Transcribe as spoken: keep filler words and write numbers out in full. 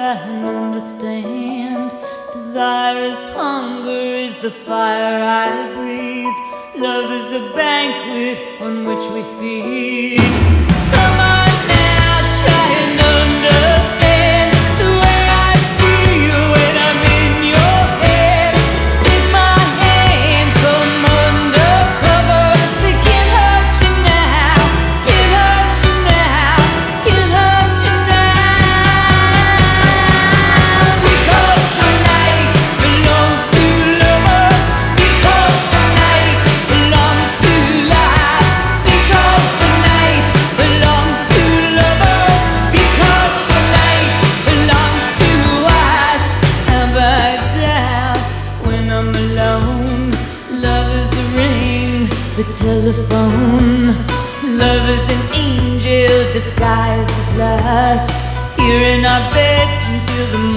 try and understand. Desire is hunger, is the fire I breathe. Love is a banquet on which we feed. Come on now, try and understand the way I feel when I'm in your head. Take my hand from undercover. They can't hurt you now, can't hurt you now, can't hurt you now. Because the night belongs to lovers. Because the night belongs to life. Because the night belongs to lovers. Because the night belongs to us. Have I doubt when I'm alone? Love is a ring, the telephone. Love is an angel disguised as lust. Here in our bed until the